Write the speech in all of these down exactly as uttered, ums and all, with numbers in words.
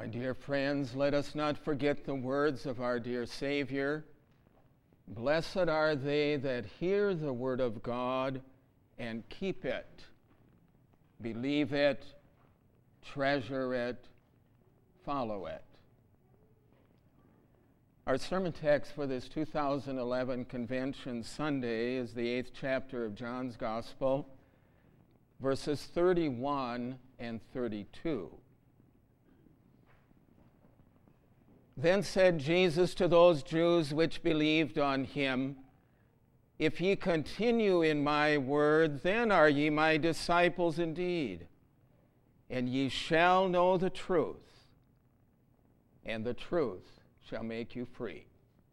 My dear friends, let us not forget the words of our dear Savior. Blessed are they that hear the word of God and keep it, believe it, treasure it, follow it. Our sermon text for this two thousand eleven Convention Sunday is the eighth chapter of John's Gospel, verses thirty-one and thirty-two. Then said Jesus to those Jews which believed on him, If ye continue in my word, then are ye my disciples indeed, and ye shall know the truth, and the truth shall make you free.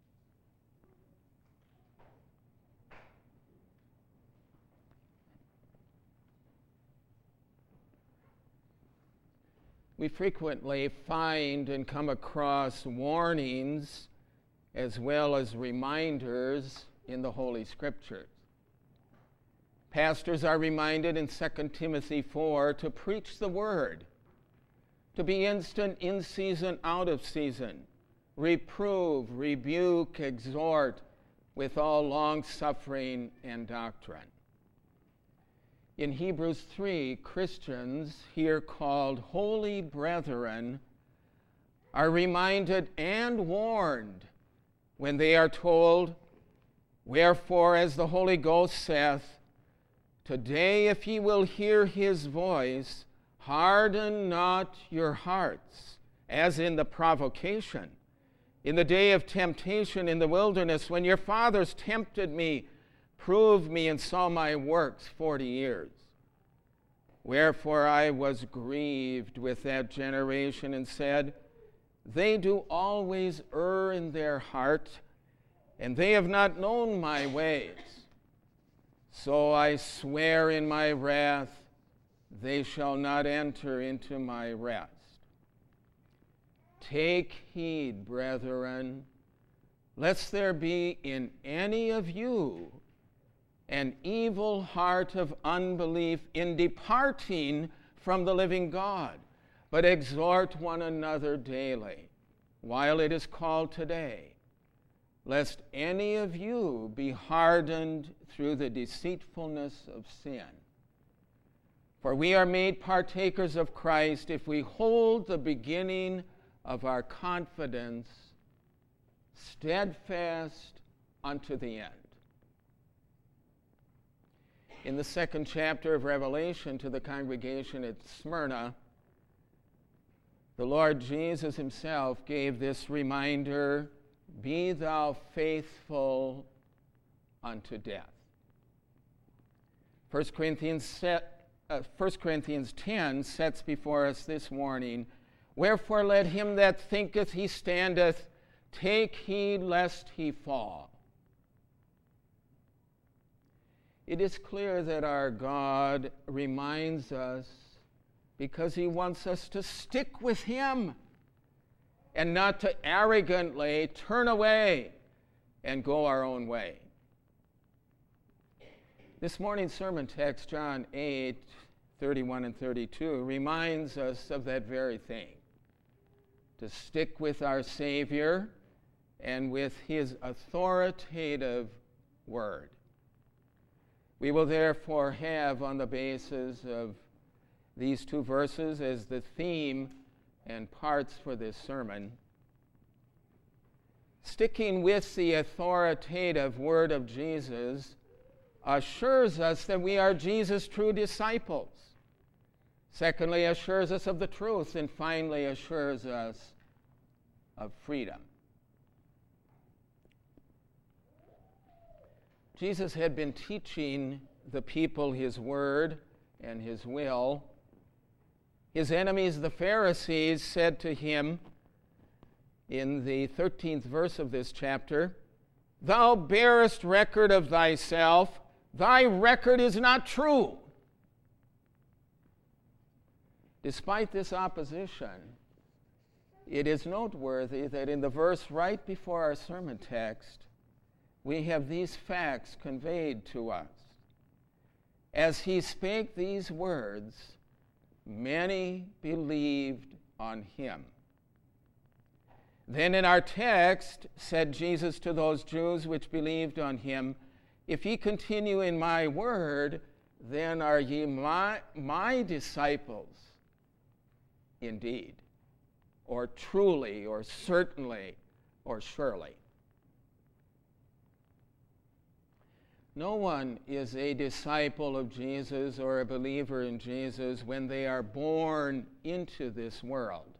We frequently find and come across warnings as well as reminders in the Holy Scriptures. Pastors are reminded in Second Timothy four to preach the word, to be instant in season, out of season, reprove, rebuke, exhort with all long-suffering and doctrine. In Hebrews three, Christians, here called holy brethren, are reminded and warned when they are told, Wherefore, as the Holy Ghost saith, Today if ye will hear his voice, harden not your hearts, as in the provocation, in the day of temptation in the wilderness, when your fathers tempted me, proved me, and saw my works forty years. Wherefore I was grieved with that generation, and said, They do always err in their heart, and they have not known my ways. So I swear in my wrath, they shall not enter into my rest. Take heed, brethren, lest there be in any of you an evil heart of unbelief in departing from the living God, but exhort one another daily, while it is called today, lest any of you be hardened through the deceitfulness of sin. For we are made partakers of Christ if we hold the beginning of our confidence steadfast unto the end. In the second chapter of Revelation to the congregation at Smyrna, the Lord Jesus himself gave this reminder, Be thou faithful unto death. First Corinthians, set, uh, First Corinthians ten sets before us this warning, Wherefore let him that thinketh he standeth take heed lest he fall. It is clear that our God reminds us because he wants us to stick with him and not to arrogantly turn away and go our own way. This morning's sermon text, John eight, thirty-one and thirty-two, reminds us of that very thing, to stick with our Savior and with his authoritative word. We will therefore have, on the basis of these two verses as the theme and parts for this sermon, sticking with the authoritative word of Jesus assures us that we are Jesus' true disciples. Secondly, assures us of the truth, and finally assures us of freedom. Jesus had been teaching the people his word and his will. His enemies, the Pharisees, said to him in the thirteenth verse of this chapter, Thou bearest record of thyself, thy record is not true. Despite this opposition, it is noteworthy that in the verse right before our sermon text, we have these facts conveyed to us. As he spake these words, many believed on him. Then in our text, said Jesus to those Jews which believed on him, if ye continue in my word, then are ye my, my disciples indeed, or truly, or certainly, or surely. No one is a disciple of Jesus or a believer in Jesus when they are born into this world.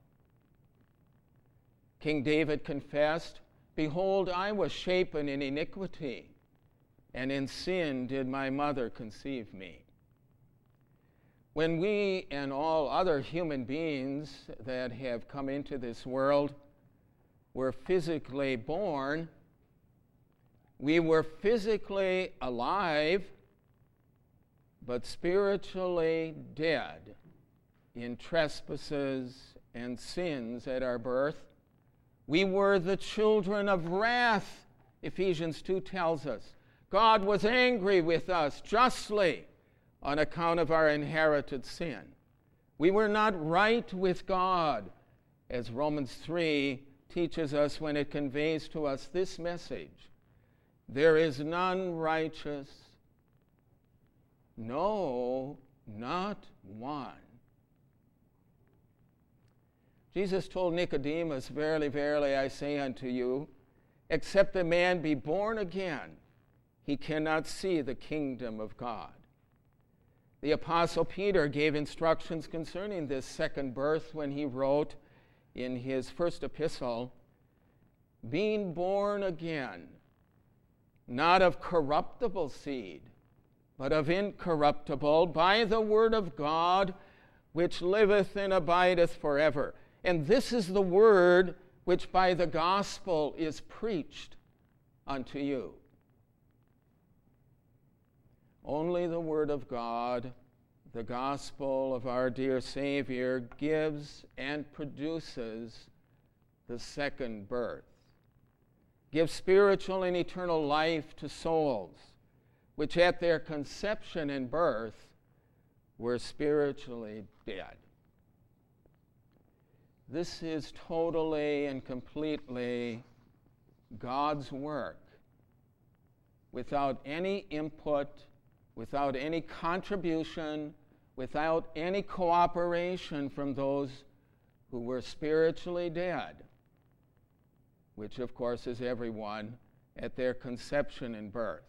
King David confessed, behold, I was shapen in iniquity, and in sin did my mother conceive me. When we and all other human beings that have come into this world were physically born, we were physically alive, but spiritually dead in trespasses and sins at our birth. We were the children of wrath, Ephesians two tells us. God was angry with us justly on account of our inherited sin. We were not right with God, as Romans three teaches us when it conveys to us this message. There is none righteous, no, not one. Jesus told Nicodemus, verily, verily, I say unto you, except a man be born again, he cannot see the kingdom of God. The Apostle Peter gave instructions concerning this second birth when he wrote in his first epistle, being born again, not of corruptible seed, but of incorruptible, by the word of God, which liveth and abideth forever. And this is the word which by the gospel is preached unto you. Only the word of God, the gospel of our dear Savior, gives and produces the second birth. Gives spiritual and eternal life to souls, which at their conception and birth were spiritually dead. This is totally and completely God's work, without any input, without any contribution, without any cooperation from those who were spiritually dead, which of course is everyone at their conception and birth.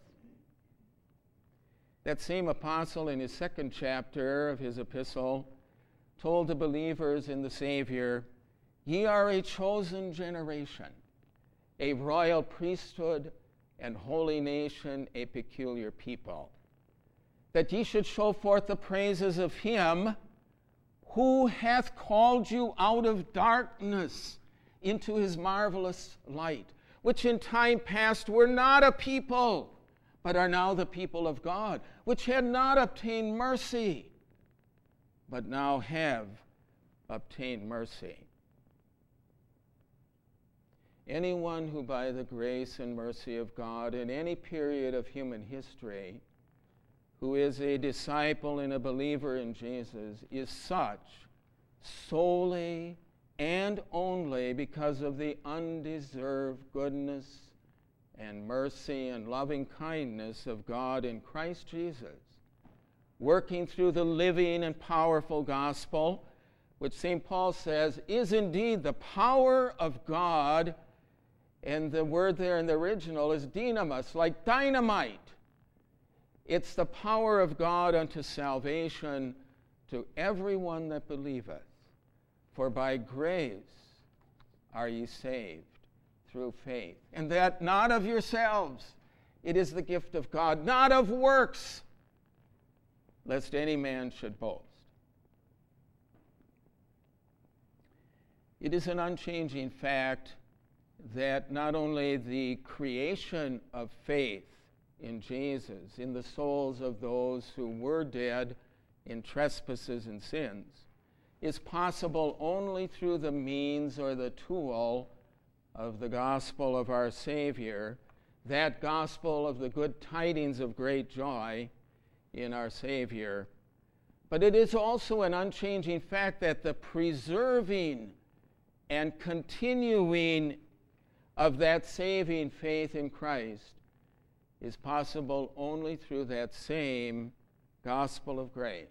That same apostle in his second chapter of his epistle told the believers in the Savior, ye are a chosen generation, a royal priesthood and holy nation, a peculiar people, that ye should show forth the praises of him who hath called you out of darkness into his marvelous light, which in time past were not a people, but are now the people of God, which had not obtained mercy, but now have obtained mercy. Anyone who by the grace and mercy of God in any period of human history who is a disciple and a believer in Jesus is such solely and only because of the undeserved goodness and mercy and loving kindness of God in Christ Jesus, working through the living and powerful gospel, which Saint Paul says is indeed the power of God, and the word there in the original is dynamis, like dynamite. It's the power of God unto salvation to everyone that believeth. For by grace are ye saved through faith, and that not of yourselves. It is the gift of God, not of works, lest any man should boast. It is an unchanging fact that not only the creation of faith in Jesus, in the souls of those who were dead in trespasses and sins, is possible only through the means or the tool of the gospel of our Savior, that gospel of the good tidings of great joy in our Savior. But it is also an unchanging fact that the preserving and continuing of that saving faith in Christ is possible only through that same gospel of grace.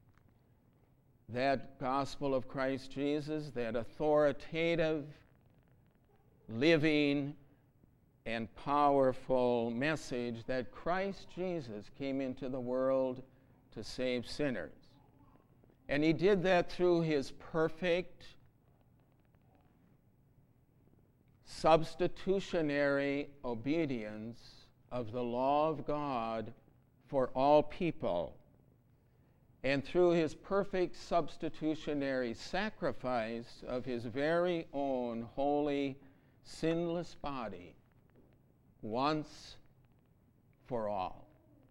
That gospel of Christ Jesus, that authoritative, living, and powerful message that Christ Jesus came into the world to save sinners. And he did that through his perfect, substitutionary obedience of the law of God for all people, and through his perfect substitutionary sacrifice of his very own holy, sinless body, once for all.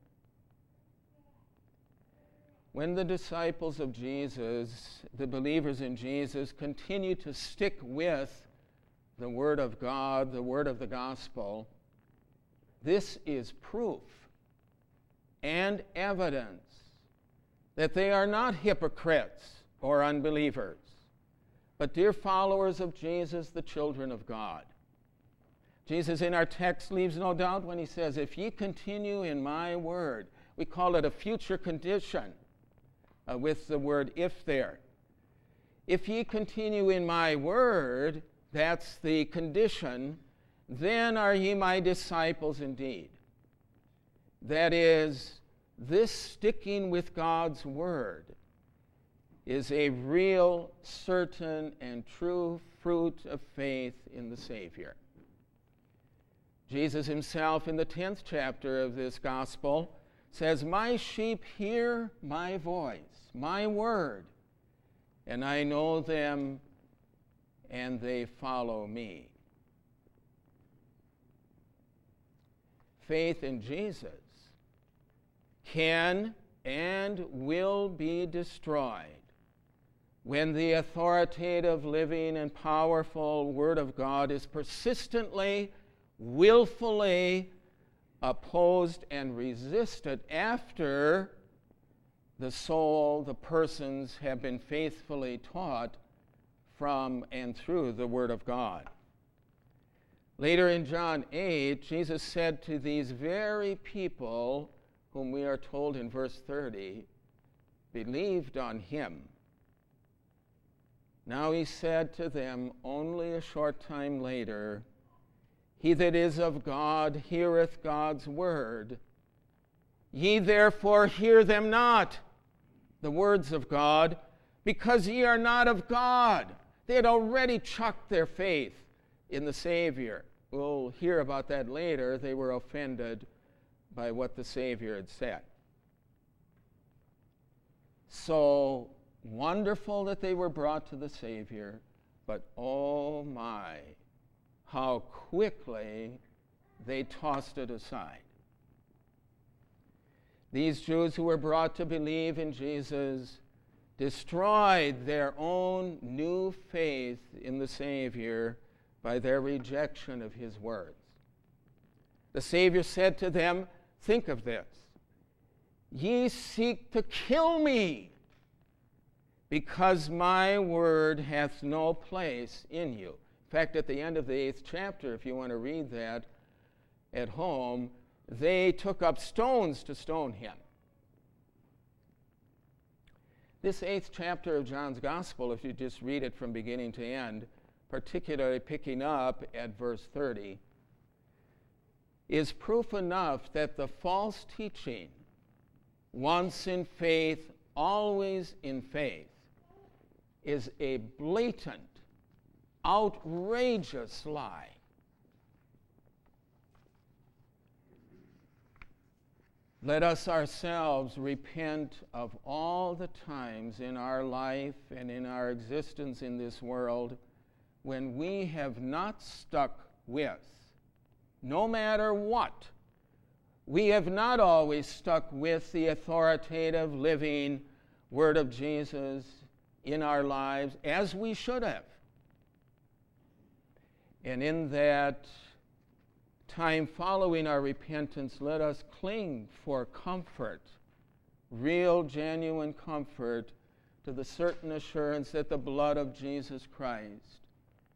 When the disciples of Jesus, the believers in Jesus, continue to stick with the Word of God, the Word of the gospel, this is proof and evidence that they are not hypocrites or unbelievers, but dear followers of Jesus, the children of God. Jesus in our text leaves no doubt when he says, if ye continue in my word, we call it a future condition uh, with the word if there. If ye continue in my word, that's the condition, then are ye my disciples indeed. That is, this sticking with God's word is a real, certain, and true fruit of faith in the Savior. Jesus himself, in the tenth chapter of this gospel, says, my sheep hear my voice, my word, and I know them, and they follow me. Faith in Jesus can and will be destroyed when the authoritative, living, and powerful Word of God is persistently, willfully opposed and resisted after the soul, the persons, have been faithfully taught from and through the Word of God. Later in John eight, Jesus said to these very people, whom we are told in verse thirty, believed on him. Now he said to them only a short time later, he that is of God heareth God's word. Ye therefore hear them not, the words of God, because ye are not of God. They had already chucked their faith in the Savior. We'll hear about that later. They were offended by what the Savior had said. So wonderful that they were brought to the Savior, but oh my, how quickly they tossed it aside. These Jews who were brought to believe in Jesus destroyed their own new faith in the Savior by their rejection of his words. The Savior said to them, think of this, ye seek to kill me, because my word hath no place in you. In fact, at the end of the eighth chapter, if you want to read that at home, they took up stones to stone him. This eighth chapter of John's Gospel, if you just read it from beginning to end, particularly picking up at verse thirty, is proof enough that the false teaching, once in faith, always in faith, is a blatant, outrageous lie. Let us ourselves repent of all the times in our life and in our existence in this world when we have not stuck with, no matter what, we have not always stuck with the authoritative, living Word of Jesus in our lives as we should have. And in that time following our repentance, let us cling for comfort, real, genuine comfort, to the certain assurance that the blood of Jesus Christ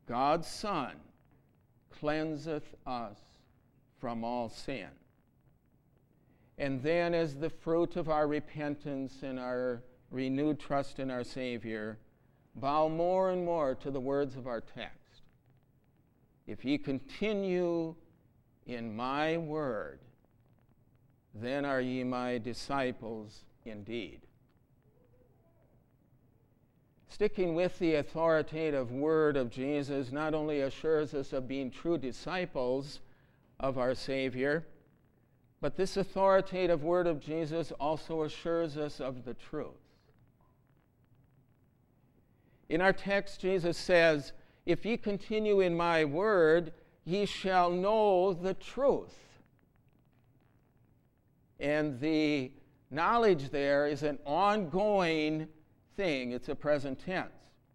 God's Son, cleanseth us from all sin. And then, as the fruit of our repentance and our renewed trust in our Savior, bow more and more to the words of our text. If ye continue in my word, then are ye my disciples indeed. Sticking with the authoritative word of Jesus not only assures us of being true disciples of our Savior, but this authoritative word of Jesus also assures us of the truth. In our text, Jesus says, if ye continue in my word, ye shall know the truth. And the knowledge there is an ongoing thing. It's a present tense.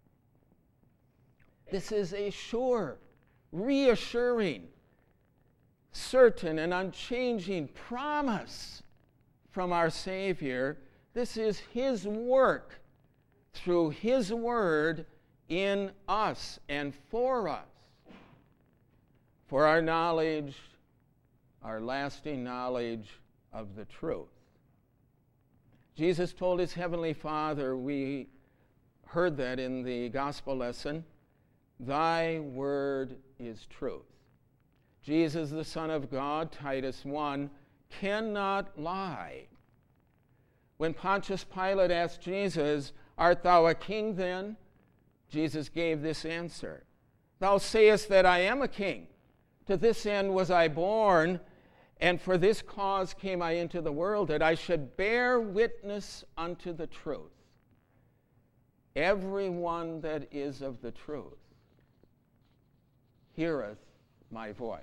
This is a sure, reassuring, certain, and unchanging promise from our Savior. This is his work through his word in us and for us, for our knowledge, our lasting knowledge of the truth. Jesus told his heavenly Father, we heard that in the gospel lesson, thy word is truth. Jesus, the Son of God, Titus one, cannot lie. When Pontius Pilate asked Jesus, art thou a king then? Jesus gave this answer, thou sayest that I am a king. To this end was I born, and for this cause came I into the world, that I should bear witness unto the truth. Everyone that is of the truth heareth my voice.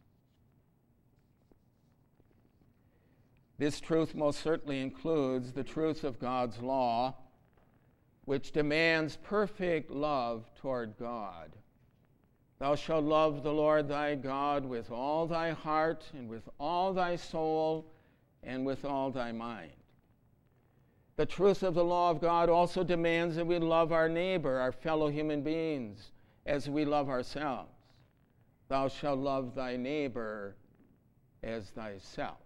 This truth most certainly includes the truth of God's law, which demands perfect love toward God. Thou shalt love the Lord thy God with all thy heart and with all thy soul and with all thy mind. The truth of the law of God also demands that we love our neighbor, our fellow human beings, as we love ourselves. Thou shalt love thy neighbor as thyself.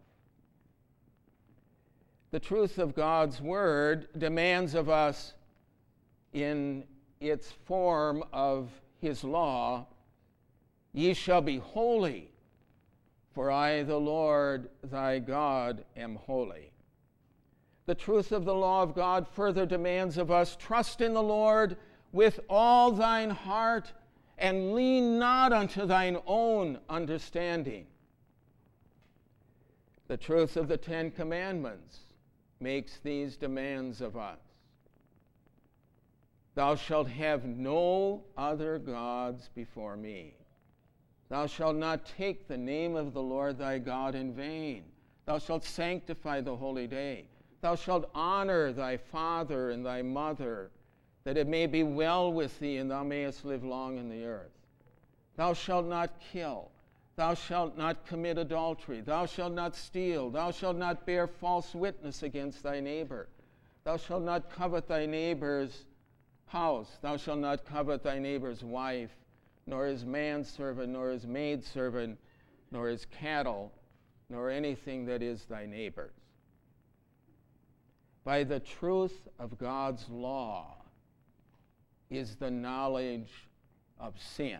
The truth of God's word demands of us in its form of his law, ye shall be holy, for I, the Lord thy God, am holy. The truth of the law of God further demands of us, trust in the Lord with all thine heart, and lean not unto thine own understanding. The truth of the Ten Commandments makes these demands of us. Thou shalt have no other gods before me. Thou shalt not take the name of the Lord thy God in vain. Thou shalt sanctify the holy day. Thou shalt honor thy father and thy mother, that it may be well with thee and thou mayest live long in the earth. Thou shalt not kill. Thou shalt not commit adultery. Thou shalt not steal. Thou shalt not bear false witness against thy neighbor. Thou shalt not covet thy neighbor's house. Thou shalt not covet thy neighbor's wife, nor his manservant, nor his maidservant, nor his cattle, nor anything that is thy neighbor's. By the truth of God's law is the knowledge of sin.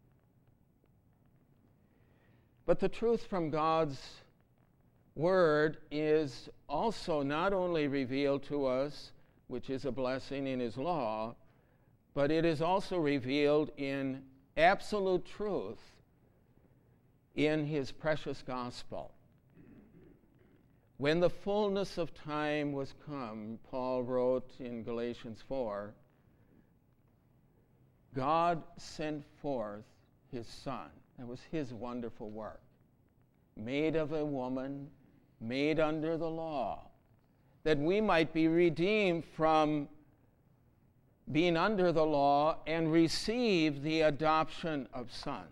But the truth from God's word is also not only revealed to us, which is a blessing in his law, but it is also revealed in absolute truth in his precious gospel. When the fullness of time was come, Paul wrote in Galatians four, God sent forth his Son. That was his wonderful work. Made of a woman, made under the law, that we might be redeemed from being under the law and receive the adoption of sons.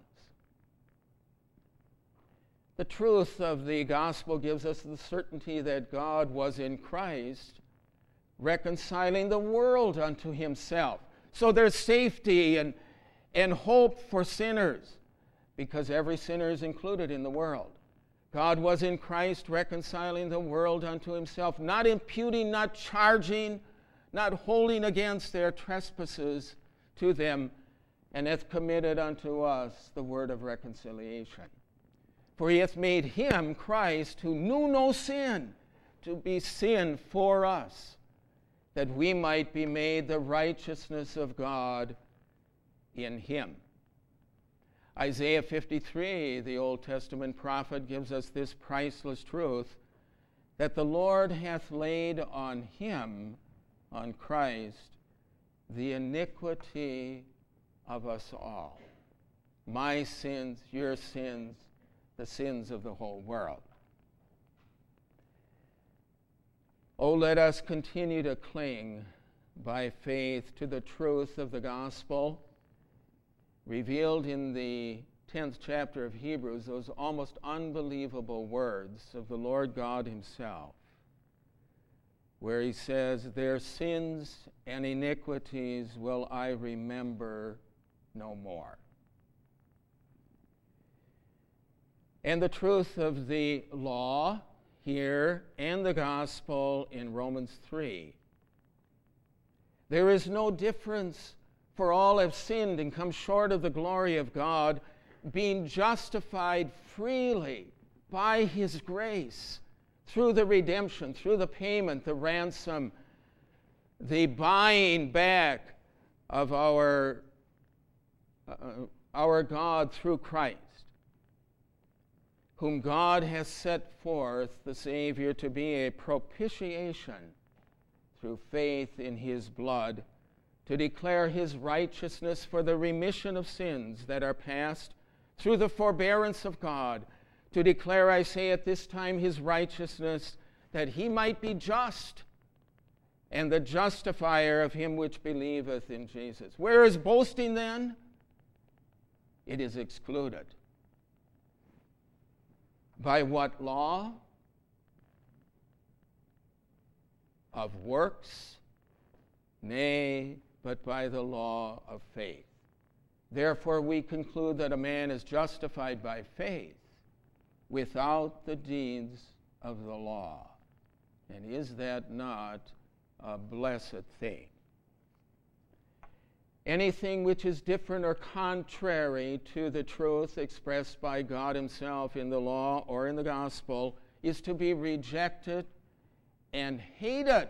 The truth of the gospel gives us the certainty that God was in Christ, reconciling the world unto himself. So there's safety and, and hope for sinners, because every sinner is included in the world. God was in Christ reconciling the world unto himself, not imputing, not charging, not holding against their trespasses to them, and hath committed unto us the word of reconciliation. For he hath made him, Christ, who knew no sin, to be sin for us, that we might be made the righteousness of God in him. Isaiah fifty-three, the Old Testament prophet, gives us this priceless truth, that the Lord hath laid on him, on Christ, the iniquity of us all. My sins, your sins, the sins of the whole world. Oh, let us continue to cling by faith to the truth of the gospel revealed in the tenth chapter of Hebrews, those almost unbelievable words of the Lord God himself, where he says, their sins and iniquities will I remember no more. And the truth of the law here and the gospel in Romans three. There is no difference, for all have sinned and come short of the glory of God, being justified freely by his grace through the redemption, through the payment, the ransom, the buying back of our, uh, our God through Christ, whom God has set forth, the Savior, to be a propitiation through faith in his blood, to declare his righteousness for the remission of sins that are past through the forbearance of God, to declare, I say at this time, his righteousness, that he might be just and the justifier of him which believeth in Jesus. Where is boasting then? It is excluded. By what law? Of works? Nay, but by the law of faith. Therefore we conclude that a man is justified by faith without the deeds of the law. And is that not a blessed thing? Anything which is different or contrary to the truth expressed by God himself in the law or in the gospel is to be rejected and hated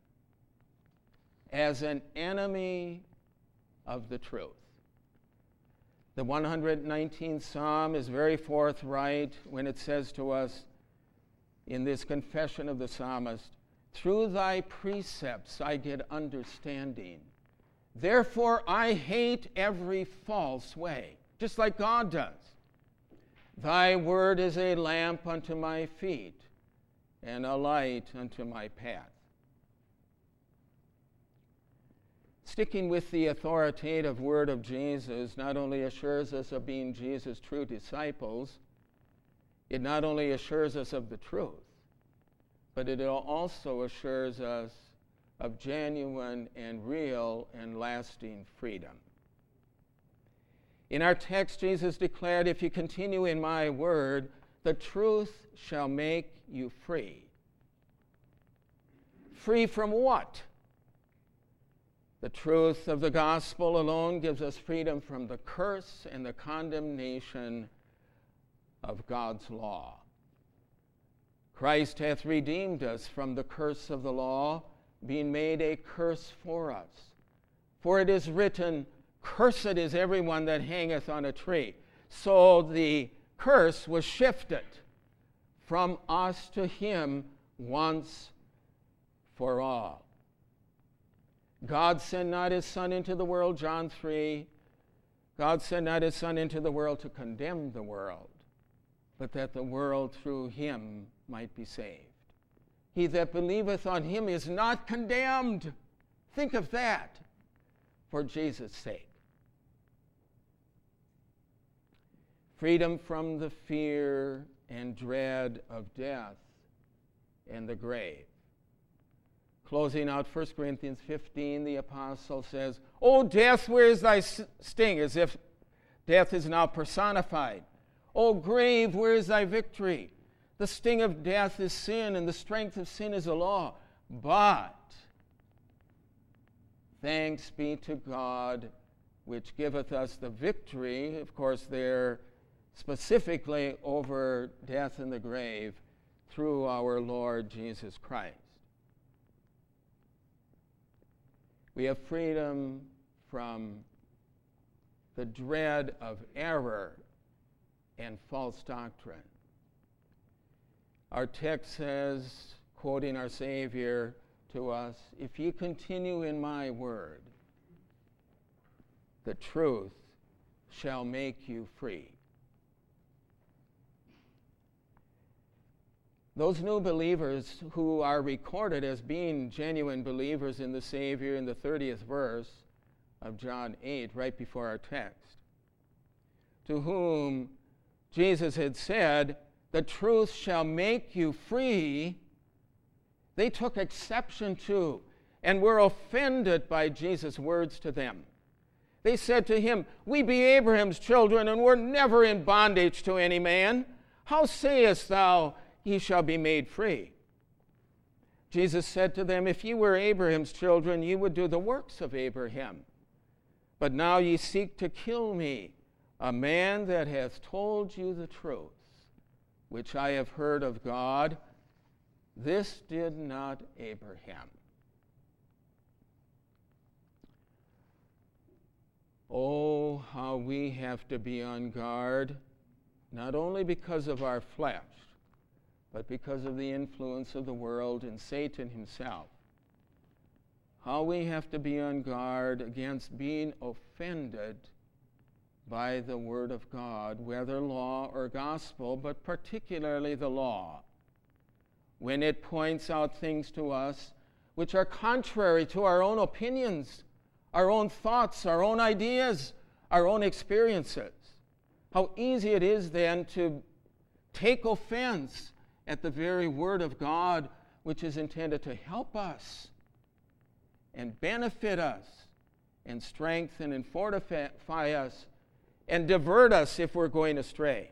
as an enemy of the truth. The one hundred nineteenth Psalm is very forthright when it says to us in this confession of the psalmist, through thy precepts I get understanding. Therefore I hate every false way, just like God does. Thy word is a lamp unto my feet and a light unto my path. Sticking with the authoritative word of Jesus not only assures us of being Jesus' true disciples, it not only assures us of the truth, but it also assures us of genuine and real and lasting freedom. In our text, Jesus declared, if you continue in my word, the truth shall make you free. Free from what? The truth of the gospel alone gives us freedom from the curse and the condemnation of God's law. Christ hath redeemed us from the curse of the law, being made a curse for us. For it is written, cursed is everyone that hangeth on a tree. So the curse was shifted from us to him once for all. God sent not his Son into the world, John three. God sent not his Son into the world to condemn the world, but that the world through him might be saved. He that believeth on him is not condemned. Think of that, for Jesus' sake. Freedom from the fear and dread of death and the grave. Closing out First Corinthians fifteen, the apostle says, "O death, where is thy sting?" As if death is now personified. "O grave, where is thy victory? The sting of death is sin, and the strength of sin is the law. But thanks be to God, which giveth us the victory," of course, there specifically over death and the grave, "through our Lord Jesus Christ." We have freedom from the dread of error and false doctrine. Our text says, quoting our Savior to us, "If ye continue in my word, the truth shall make you free." Those new believers who are recorded as being genuine believers in the Savior in the thirtieth verse of John eight, right before our text, to whom Jesus had said, "The truth shall make you free," they took exception to and were offended by Jesus' words to them. They said to him, "We be Abraham's children, and were never in bondage to any man. How sayest thou, ye shall be made free?" Jesus said to them, "If ye were Abraham's children, ye would do the works of Abraham. But now ye seek to kill me, a man that hath told you the truth, which I have heard of God. This did not Abraham." Oh, how we have to be on guard, not only because of our flesh, but because of the influence of the world and Satan himself. How we have to be on guard against being offended by the Word of God, whether law or gospel, but particularly the law, when it points out things to us which are contrary to our own opinions, our own thoughts, our own ideas, our own experiences. How easy it is then to take offense at the very Word of God, which is intended to help us and benefit us and strengthen and fortify us and divert us if we're going astray.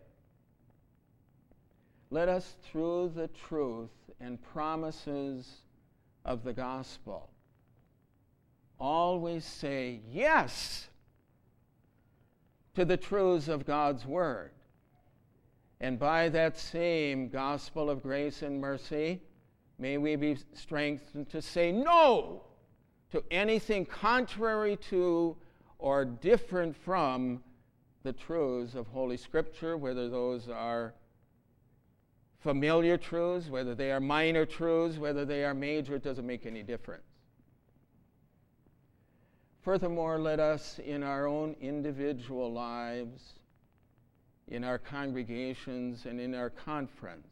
Let us, through the truth and promises of the gospel, always say yes to the truths of God's Word. And by that same gospel of grace and mercy, may we be strengthened to say no to anything contrary to or different from the truths of Holy Scripture, whether those are familiar truths, whether they are minor truths, whether they are major, it doesn't make any difference. Furthermore, let us in our own individual lives, in our congregations and in our conference,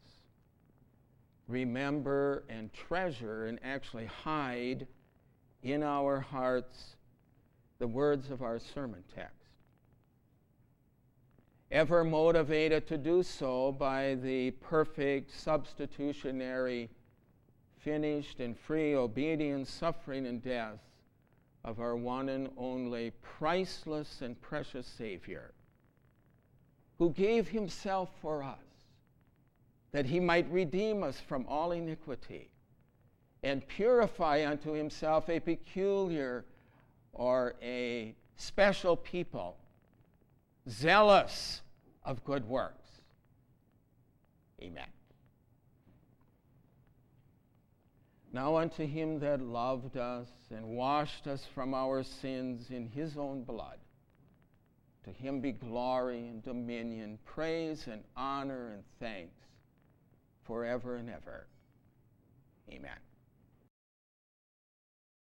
remember and treasure and actually hide in our hearts the words of our sermon text. Ever motivated to do so by the perfect, substitutionary, finished and free obedience, suffering, and death of our one and only priceless and precious Savior, who gave himself for us, that he might redeem us from all iniquity and purify unto himself a peculiar or a special people, zealous of good works. Amen. Now unto him that loved us and washed us from our sins in his own blood, to him be glory and dominion, praise and honor and thanks forever and ever. Amen.